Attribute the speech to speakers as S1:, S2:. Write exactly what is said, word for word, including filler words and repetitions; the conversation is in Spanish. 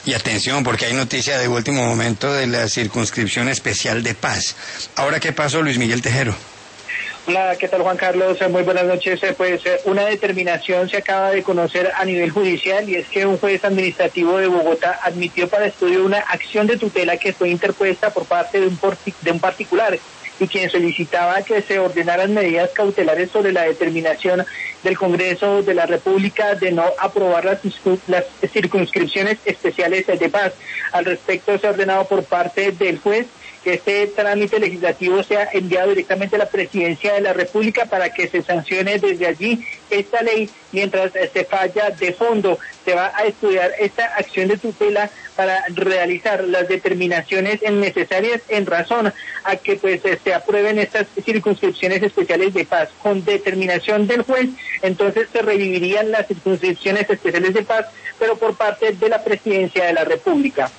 S1: Y atención, porque hay noticia de último momento de la circunscripción especial de Paz. Ahora, ¿qué pasó, Luis Miguel Tejero?
S2: Hola, ¿qué tal, Juan Carlos? Muy buenas noches. Pues una determinación se acaba de conocer a nivel judicial, y es que un juez administrativo de Bogotá admitió para estudio una acción de tutela que fue interpuesta por parte de un, de un particular, y quien solicitaba que se ordenaran medidas cautelares sobre la determinación del Congreso de la República de no aprobar las, las circunscripciones especiales de Paz. Al respecto, se ha ordenado por parte del juez que este trámite legislativo sea enviado directamente a la Presidencia de la República para que se sancione desde allí esta ley. Mientras se falla de fondo, se va a estudiar esta acción de tutela para realizar las determinaciones necesarias en razón a que pues se aprueben estas circunscripciones especiales de Paz. Con determinación del juez, entonces se revivirían las circunscripciones especiales de Paz, pero por parte de la Presidencia de la República.